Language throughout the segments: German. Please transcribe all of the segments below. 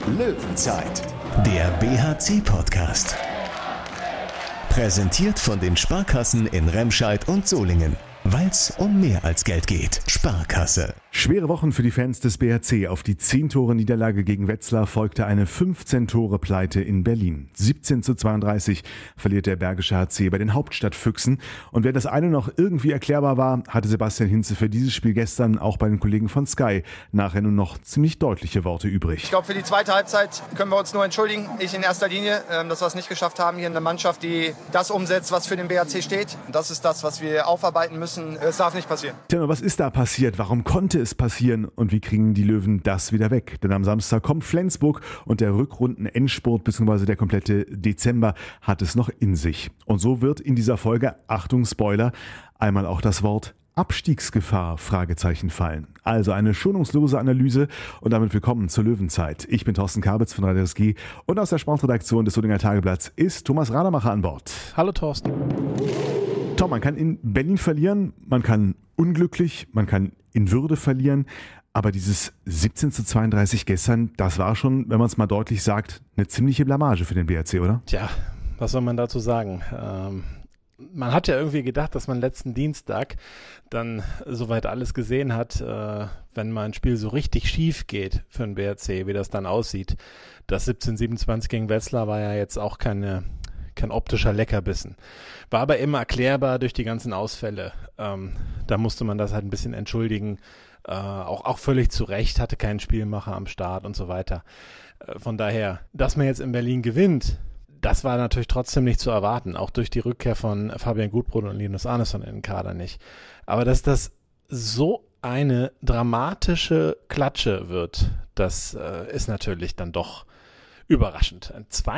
Löwenzeit, der BHC-Podcast. Präsentiert von den Sparkassen in Remscheid und Solingen. Weil's um mehr als Geld geht. Sparkasse. Schwere Wochen für die Fans des BHC. Auf die 10-Tore-Niederlage gegen Wetzlar folgte eine 15-Tore-Pleite in Berlin. 17:32 verliert der Bergische HC bei den Hauptstadtfüchsen. Und wer das eine noch irgendwie erklärbar war, hatte Sebastian Hinze für dieses Spiel gestern auch bei den Kollegen von Sky nachher nur noch ziemlich deutliche Worte übrig. Ich glaube, für die zweite Halbzeit können wir uns nur entschuldigen. Ich in erster Linie, dass wir es nicht geschafft haben, hier eine Mannschaft, die das umsetzt, was für den BHC steht. Und das ist das, was wir aufarbeiten müssen. Es darf nicht passieren. Tja, was ist da passiert? Warum konnte es passieren? Und wie kriegen die Löwen das wieder weg? Denn am Samstag kommt Flensburg und der Rückrunden-Endspurt bzw. der komplette Dezember hat es noch in sich. Und so wird in dieser Folge, Achtung Spoiler, einmal auch das Wort Abstiegsgefahr Fragezeichen fallen. Also eine schonungslose Analyse und damit willkommen zur Löwenzeit. Ich bin Thorsten Kabitz von Radio SG und aus der Sportredaktion des Solinger Tageblatts ist Thomas Radermacher an Bord. Hallo Thorsten. Tom, man kann in Berlin verlieren, man kann unglücklich, man kann in Würde verlieren, aber dieses 17:32 gestern, das war schon, wenn man es mal deutlich sagt, eine ziemliche Blamage für den BHC, oder? Tja, was soll man dazu sagen? Man hat ja irgendwie gedacht, dass man letzten Dienstag dann soweit alles gesehen hat, wenn mal ein Spiel so richtig schief geht für den BHC, wie das dann aussieht. Das 17:27 gegen Wetzlar war ja jetzt auch kein optischer Leckerbissen. War aber immer erklärbar durch die ganzen Ausfälle. Da musste man das halt ein bisschen entschuldigen. Auch völlig zu Recht, hatte keinen Spielmacher am Start und so weiter. Von daher, dass man jetzt in Berlin gewinnt, das war natürlich trotzdem nicht zu erwarten. Auch durch die Rückkehr von Fabian Gutbrot und Linus Arneson in den Kader nicht. Aber dass das so eine dramatische Klatsche wird, das ist natürlich dann doch überraschend.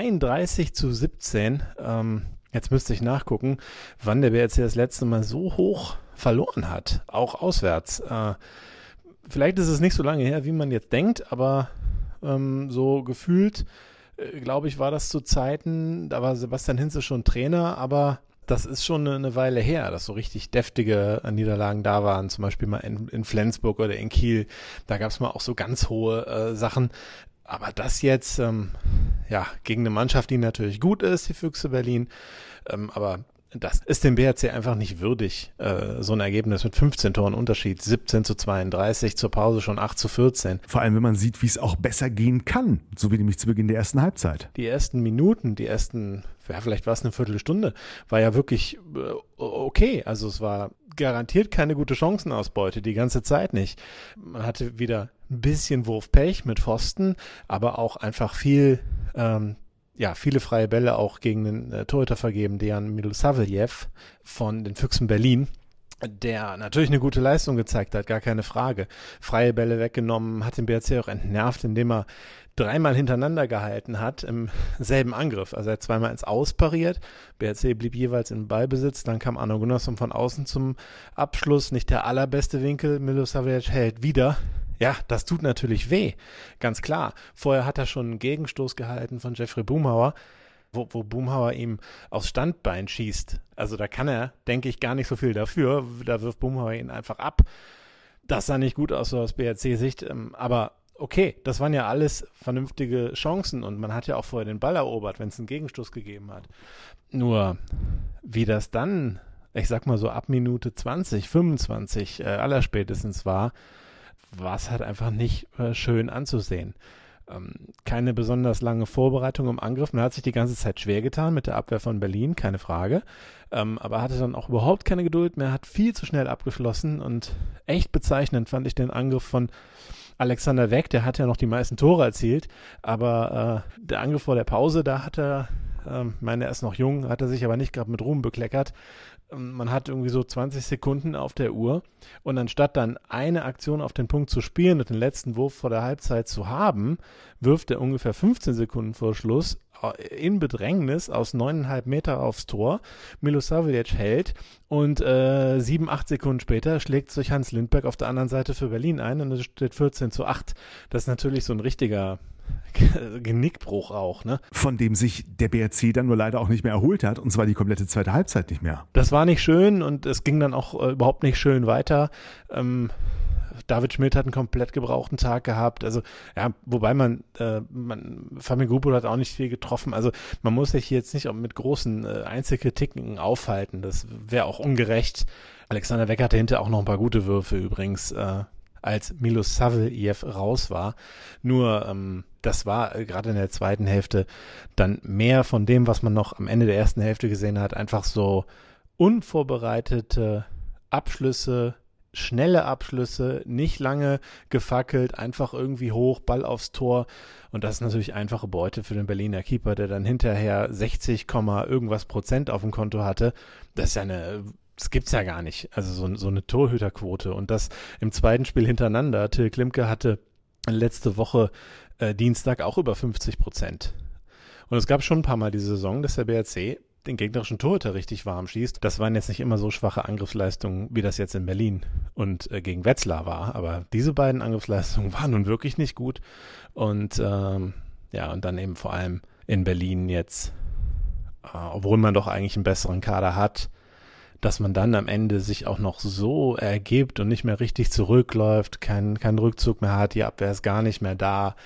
32:17. Jetzt müsste ich nachgucken, wann der BHC das letzte Mal so hoch verloren hat. Auch auswärts. Vielleicht ist es nicht so lange her, wie man jetzt denkt, aber so gefühlt, glaube ich, war das zu Zeiten, da war Sebastian Hinze schon Trainer, aber das ist schon eine Weile her, dass so richtig deftige Niederlagen da waren, zum Beispiel mal in Flensburg oder in Kiel. Da gab es mal auch so ganz hohe Sachen. Aber das jetzt, gegen eine Mannschaft, die natürlich gut ist, die Füchse Berlin, aber das ist dem BHC einfach nicht würdig, so ein Ergebnis mit 15 Toren Unterschied, 17:32, zur Pause schon 8:14. Vor allem, wenn man sieht, wie es auch besser gehen kann, so wie nämlich zu Beginn der ersten Halbzeit. Die ersten Minuten, vielleicht war es eine Viertelstunde, war ja wirklich okay. Also es war garantiert keine gute Chancenausbeute, die ganze Zeit nicht. Man hatte wieder ein bisschen Wurfpech mit Pfosten, aber auch einfach viele freie Bälle auch gegen den Torhüter vergeben, Dejan Milosavljev von den Füchsen Berlin, der natürlich eine gute Leistung gezeigt hat, gar keine Frage. Freie Bälle weggenommen, hat den BHC auch entnervt, indem er 3-mal hintereinander gehalten hat im selben Angriff. Also er hat 2-mal ins Aus pariert, BHC blieb jeweils im Ballbesitz, dann kam Arno Gunnarsson von außen zum Abschluss, nicht der allerbeste Winkel, Milosavljev hält wieder. Ja, das tut natürlich weh, ganz klar. Vorher hat er schon einen Gegenstoß gehalten von Jeffrey Boomhauer, wo Boomhauer ihm aufs Standbein schießt. Also da kann er, denke ich, gar nicht so viel dafür. Da wirft Boomhauer ihn einfach ab. Das sah nicht gut aus, so aus BHC-Sicht. Aber okay, das waren ja alles vernünftige Chancen und man hat ja auch vorher den Ball erobert, wenn es einen Gegenstoß gegeben hat. Nur, wie das dann, ich sag mal so ab Minute 20, 25 allerspätestens war es halt einfach nicht schön anzusehen. Keine besonders lange Vorbereitung im Angriff. Man hat sich die ganze Zeit schwer getan mit der Abwehr von Berlin, keine Frage. Aber hatte dann auch überhaupt keine Geduld mehr, hat viel zu schnell abgeschlossen und echt bezeichnend fand ich den Angriff von Alexander Weck. Der hat ja noch die meisten Tore erzielt, aber der Angriff vor der Pause, da hat er, er ist noch jung, hat er sich aber nicht gerade mit Ruhm bekleckert. Man hat irgendwie so 20 Sekunden auf der Uhr und anstatt dann eine Aktion auf den Punkt zu spielen und den letzten Wurf vor der Halbzeit zu haben, wirft er ungefähr 15 Sekunden vor Schluss in Bedrängnis aus 9,5 Meter aufs Tor. Milosavljev hält und 7-8 Sekunden später schlägt sich Hans Lindberg auf der anderen Seite für Berlin ein und es steht 14:8. Das ist natürlich so ein richtiger Genickbruch auch, ne? Von dem sich der BHC dann nur leider auch nicht mehr erholt hat, und zwar die komplette zweite Halbzeit nicht mehr. Das war nicht schön und es ging dann auch überhaupt nicht schön weiter. David Schmidt hat einen komplett gebrauchten Tag gehabt. Also, ja, wobei Fabian Grubel hat auch nicht viel getroffen. Also, man muss sich jetzt nicht mit großen Einzelkritiken aufhalten. Das wäre auch ungerecht. Alexander Weck hatte hinterher auch noch ein paar gute Würfe übrigens, als Milos Saveljev raus war. Nur, das war gerade in der zweiten Hälfte dann mehr von dem, was man noch am Ende der ersten Hälfte gesehen hat. Einfach so unvorbereitete Abschlüsse, schnelle Abschlüsse, nicht lange gefackelt, einfach irgendwie hoch, Ball aufs Tor. Und das ist natürlich einfache Beute für den Berliner Keeper, der dann hinterher 60, irgendwas Prozent auf dem Konto hatte. Das gibt's ja gar nicht. Also so eine Torhüterquote. Und das im zweiten Spiel hintereinander. Till Klimke hatte letzte Woche Dienstag auch über 50%. Und es gab schon ein paar Mal diese Saison, dass der BRC den gegnerischen Torhüter richtig warm schießt. Das waren jetzt nicht immer so schwache Angriffsleistungen, wie das jetzt in Berlin und gegen Wetzlar war. Aber diese beiden Angriffsleistungen waren nun wirklich nicht gut. Und und dann eben vor allem in Berlin jetzt, obwohl man doch eigentlich einen besseren Kader hat, dass man dann am Ende sich auch noch so ergibt und nicht mehr richtig zurückläuft, keinen Rückzug mehr hat, die Abwehr ist gar nicht mehr da.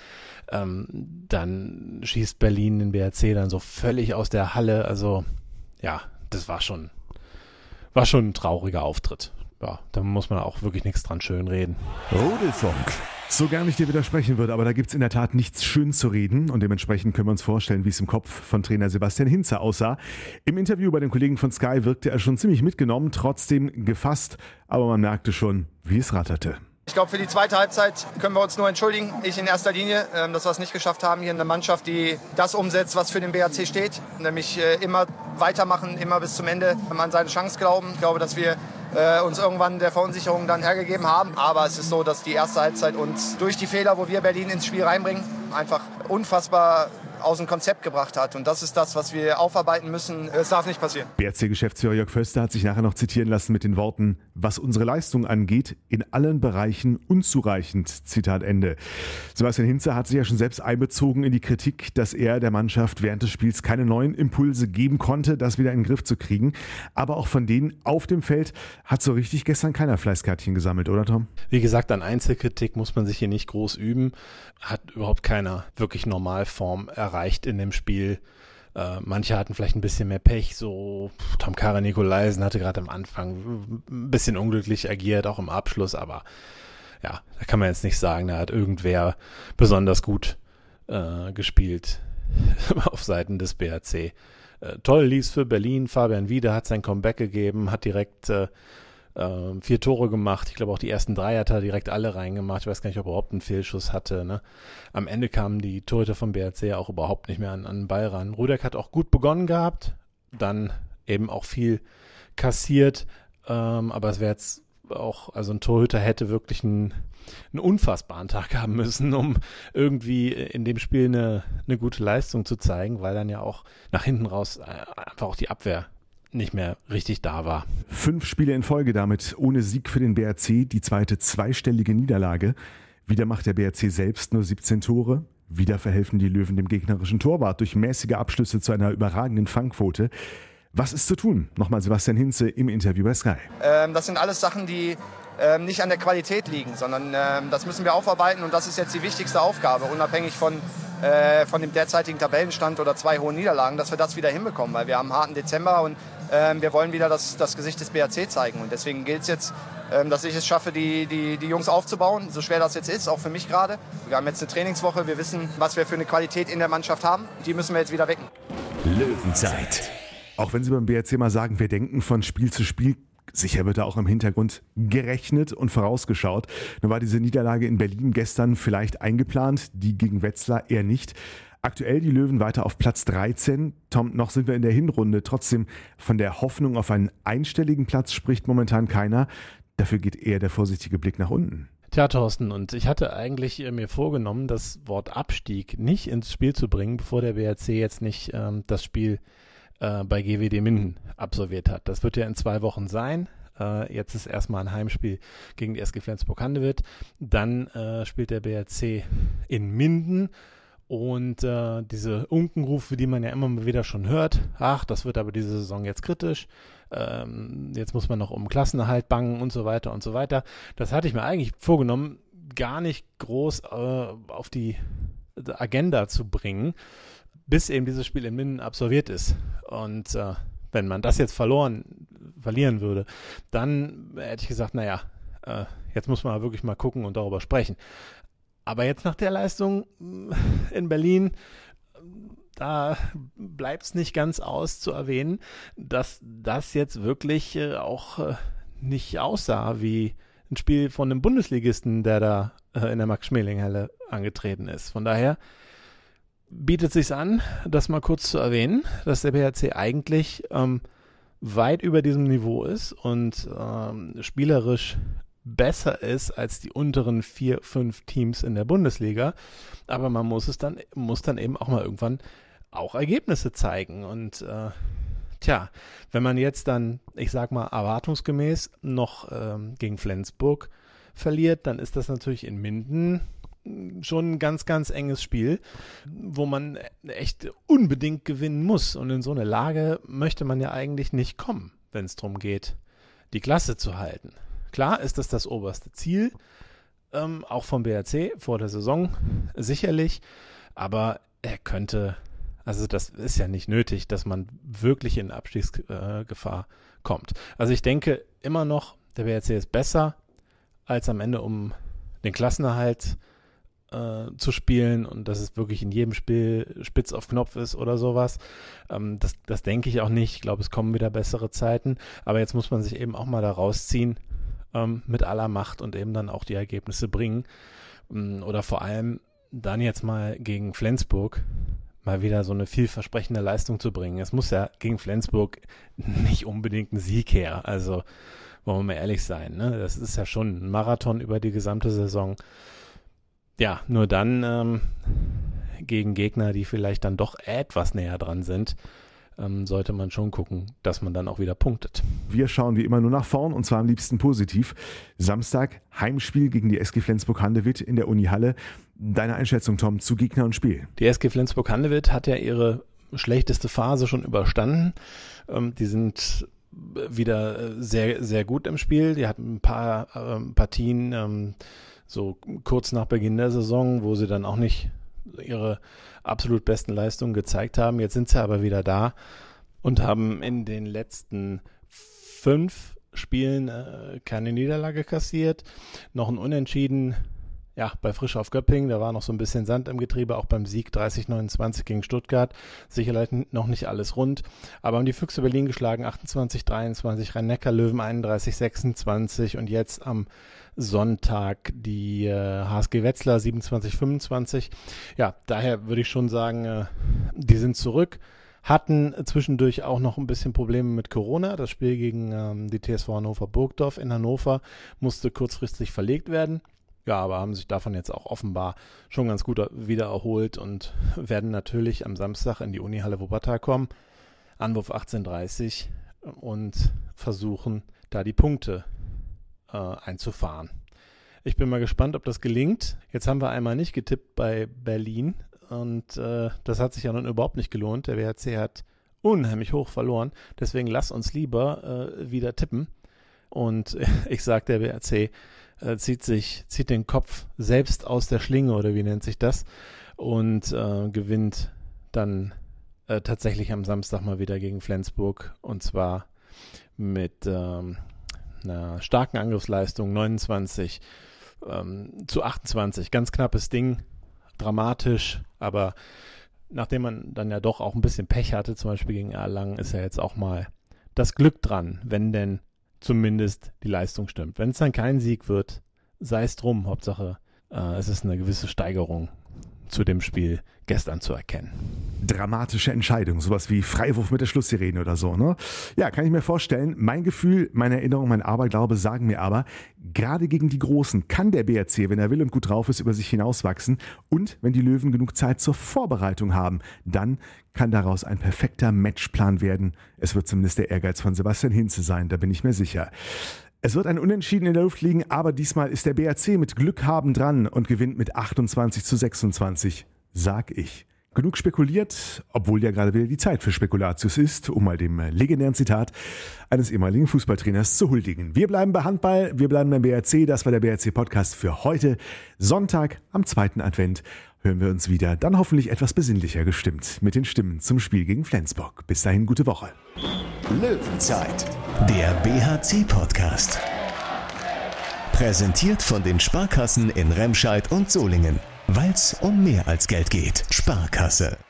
Dann schießt Berlin den BRC dann so völlig aus der Halle. Also ja, das war schon ein trauriger Auftritt. Ja, da muss man auch wirklich nichts dran schönreden. Rudelfunk. So gar nicht dir widersprechen würde, aber da gibt's in der Tat nichts schön zu reden und dementsprechend können wir uns vorstellen, wie es im Kopf von Trainer Sebastian Hinze aussah. Im Interview bei den Kollegen von Sky wirkte er schon ziemlich mitgenommen, trotzdem gefasst, aber man merkte schon, wie es ratterte. Ich glaube, für die zweite Halbzeit können wir uns nur entschuldigen. Ich in erster Linie, dass wir es nicht geschafft haben, hier eine Mannschaft, die das umsetzt, was für den BRC steht. Nämlich immer weitermachen, immer bis zum Ende an seine Chance glauben. Ich glaube, dass wir uns irgendwann der Verunsicherung dann hergegeben haben. Aber es ist so, dass die erste Halbzeit uns durch die Fehler, wo wir Berlin ins Spiel reinbringen, einfach unfassbar aus dem Konzept gebracht hat. Und das ist das, was wir aufarbeiten müssen. Es darf nicht passieren. BRC-Geschäftsführer Jörg Förster hat sich nachher noch zitieren lassen mit den Worten, was unsere Leistung angeht, in allen Bereichen unzureichend. Zitat Ende. Sebastian Hinze hat sich ja schon selbst einbezogen in die Kritik, dass er der Mannschaft während des Spiels keine neuen Impulse geben konnte, das wieder in den Griff zu kriegen. Aber auch von denen auf dem Feld hat so richtig gestern keiner Fleißkärtchen gesammelt, oder Tom? Wie gesagt, an Einzelkritik muss man sich hier nicht groß üben. Hat überhaupt keiner wirklich Normalform erreicht in dem Spiel. Manche hatten vielleicht ein bisschen mehr Pech, so Tom Kara Nikolaisen hatte gerade am Anfang ein bisschen unglücklich agiert, auch im Abschluss, aber ja, da kann man jetzt nicht sagen, da hat irgendwer besonders gut gespielt auf Seiten des BRC. Toll lief's für Berlin, Fabian Wiede hat sein Comeback gegeben, hat direkt 4 Tore gemacht. Ich glaube auch die ersten 3 hat er direkt alle reingemacht. Ich weiß gar nicht, ob er überhaupt einen Fehlschuss hatte. Ne? Am Ende kamen die Torhüter vom BRC auch überhaupt nicht mehr an den Ball ran. Rudek hat auch gut begonnen gehabt, dann eben auch viel kassiert. Aber es wäre jetzt auch, also ein Torhüter hätte wirklich einen unfassbaren Tag haben müssen, um irgendwie in dem Spiel eine gute Leistung zu zeigen, weil dann ja auch nach hinten raus einfach auch die Abwehr nicht mehr richtig da war. 5 Spiele in Folge damit ohne Sieg für den BRC, die zweite zweistellige Niederlage. Wieder macht der BRC selbst nur 17 Tore. Wieder verhelfen die Löwen dem gegnerischen Torwart durch mäßige Abschlüsse zu einer überragenden Fangquote. Was ist zu tun? Nochmal Sebastian Hinze im Interview bei Sky. Das sind alles Sachen, die nicht an der Qualität liegen, sondern das müssen wir aufarbeiten und das ist jetzt die wichtigste Aufgabe, unabhängig von dem derzeitigen Tabellenstand oder 2 hohen Niederlagen, dass wir das wieder hinbekommen, weil wir haben einen harten Dezember und wir wollen wieder das Gesicht des BRC zeigen und deswegen gilt es jetzt, dass ich es schaffe, die Jungs aufzubauen, so schwer das jetzt ist, auch für mich gerade. Wir haben jetzt eine Trainingswoche, wir wissen, was wir für eine Qualität in der Mannschaft haben, die müssen wir jetzt wieder wecken. Löwenzeit. Auch wenn sie beim BRC mal sagen, wir denken von Spiel zu Spiel, sicher wird da auch im Hintergrund gerechnet und vorausgeschaut. Nun war diese Niederlage in Berlin gestern vielleicht eingeplant, die gegen Wetzlar eher nicht. Aktuell die Löwen weiter auf Platz 13. Tom, noch sind wir in der Hinrunde. Trotzdem von der Hoffnung auf einen einstelligen Platz spricht momentan keiner. Dafür geht eher der vorsichtige Blick nach unten. Tja, Thorsten, und ich hatte eigentlich mir vorgenommen, das Wort Abstieg nicht ins Spiel zu bringen, bevor der BRC jetzt nicht das Spiel bei GWD Minden absolviert hat. Das wird ja in 2 Wochen sein. Jetzt ist erstmal ein Heimspiel gegen die SG Flensburg-Handewitt. Dann spielt der BRC in Minden Und diese Unkenrufe, die man ja immer mal wieder schon hört, ach, das wird aber diese Saison jetzt kritisch, jetzt muss man noch um Klassenerhalt bangen und so weiter und so weiter. Das hatte ich mir eigentlich vorgenommen, gar nicht groß auf die Agenda zu bringen, bis eben dieses Spiel in Minden absolviert ist. Und wenn man das jetzt verlieren würde, dann hätte ich gesagt, naja, jetzt muss man wirklich mal gucken und darüber sprechen. Aber jetzt nach der Leistung in Berlin, da bleibt es nicht ganz aus zu erwähnen, dass das jetzt wirklich auch nicht aussah wie ein Spiel von einem Bundesligisten, der da in der Max-Schmeling-Halle angetreten ist. Von daher bietet es sich an, das mal kurz zu erwähnen, dass der BHC eigentlich weit über diesem Niveau ist und spielerisch besser ist als die unteren 4, 5 Teams in der Bundesliga, aber man muss dann eben auch mal irgendwann auch Ergebnisse zeigen und wenn man jetzt dann, ich sag mal, erwartungsgemäß noch gegen Flensburg verliert, dann ist das natürlich in Minden schon ein ganz, ganz enges Spiel, wo man echt unbedingt gewinnen muss und in so eine Lage möchte man ja eigentlich nicht kommen, wenn es darum geht, die Klasse zu halten. Klar ist das oberste Ziel, auch vom BRC vor der Saison sicherlich, aber das ist ja nicht nötig, dass man wirklich in Abstiegsgefahr kommt. Also ich denke immer noch, der BRC ist besser, als am Ende um den Klassenerhalt zu spielen und dass es wirklich in jedem Spiel spitz auf Knopf ist oder sowas. Das denke ich auch nicht. Ich glaube, es kommen wieder bessere Zeiten, aber jetzt muss man sich eben auch mal da rausziehen, mit aller Macht und eben dann auch die Ergebnisse bringen. Oder vor allem dann jetzt mal gegen Flensburg mal wieder so eine vielversprechende Leistung zu bringen. Es muss ja gegen Flensburg nicht unbedingt ein Sieg her. Also wollen wir mal ehrlich sein, ne? Das ist ja schon ein Marathon über die gesamte Saison. Ja, nur dann gegen Gegner, die vielleicht dann doch etwas näher dran sind, sollte man schon gucken, dass man dann auch wieder punktet. Wir schauen wie immer nur nach vorn und zwar am liebsten positiv. Samstag Heimspiel gegen die SG Flensburg-Handewitt in der Uni-Halle. Deine Einschätzung, Tom, zu Gegner und Spiel? Die SG Flensburg-Handewitt hat ja ihre schlechteste Phase schon überstanden. Die sind wieder sehr, sehr gut im Spiel. Die hatten ein paar Partien so kurz nach Beginn der Saison, wo sie dann auch nicht ihre absolut besten Leistungen gezeigt haben. Jetzt sind sie aber wieder da und haben in den letzten 5 Spielen keine Niederlage kassiert. Noch ein Unentschieden, ja, bei Frisch auf Göppingen, da war noch so ein bisschen Sand im Getriebe, auch beim Sieg 30-29 gegen Stuttgart. Sicherlich noch nicht alles rund, aber haben die Füchse Berlin geschlagen, 28-23, Rhein-Neckar-Löwen 31-26 und jetzt am Sonntag die HSG Wetzlar 27-25. Ja, daher würde ich schon sagen, die sind zurück. Hatten zwischendurch auch noch ein bisschen Probleme mit Corona. Das Spiel gegen die TSV Hannover-Burgdorf in Hannover musste kurzfristig verlegt werden. Ja, aber haben sich davon jetzt auch offenbar schon ganz gut wieder erholt und werden natürlich am Samstag in die Unihalle Wuppertal kommen. Anwurf 18:30 und versuchen, da die Punkte einzufahren. Ich bin mal gespannt, ob das gelingt. Jetzt haben wir einmal nicht getippt bei Berlin und das hat sich ja nun überhaupt nicht gelohnt. Der WHC hat unheimlich hoch verloren. Deswegen lass uns lieber wieder tippen. Und ich sage, der WHC zieht den Kopf selbst aus der Schlinge oder wie nennt sich das und gewinnt dann tatsächlich am Samstag mal wieder gegen Flensburg und zwar mit einer starken Angriffsleistung 29-28. Ganz knappes Ding, dramatisch, aber nachdem man dann ja doch auch ein bisschen Pech hatte, zum Beispiel gegen Erlangen, ist ja jetzt auch mal das Glück dran, wenn denn zumindest die Leistung stimmt. Wenn es dann kein Sieg wird, sei es drum. Hauptsache, es ist eine gewisse Steigerung zu dem Spiel gestern zu erkennen. Dramatische Entscheidung, sowas wie Freiwurf mit der Schlusssirene oder so, ne? Ja, kann ich mir vorstellen. Mein Gefühl, meine Erinnerung, mein Aberglaube sagen mir aber, gerade gegen die Großen kann der BRC, wenn er will und gut drauf ist, über sich hinauswachsen. Und wenn die Löwen genug Zeit zur Vorbereitung haben, dann kann daraus ein perfekter Matchplan werden. Es wird zumindest der Ehrgeiz von Sebastian Hinze sein, da bin ich mir sicher. Es wird ein Unentschieden in der Luft liegen, aber diesmal ist der BRC mit Glück haben dran und gewinnt mit 28-26. sag ich. Genug spekuliert, obwohl ja gerade wieder die Zeit für Spekulatius ist, um mal dem legendären Zitat eines ehemaligen Fußballtrainers zu huldigen. Wir bleiben bei Handball, wir bleiben beim BRC, das war der BRC-Podcast für heute. Sonntag am 2. Advent hören wir uns wieder, dann hoffentlich etwas besinnlicher gestimmt mit den Stimmen zum Spiel gegen Flensburg. Bis dahin, gute Woche. Löwenzeit, der BHC-Podcast. Präsentiert von den Sparkassen in Remscheid und Solingen. Weil's um mehr als Geld geht. Sparkasse.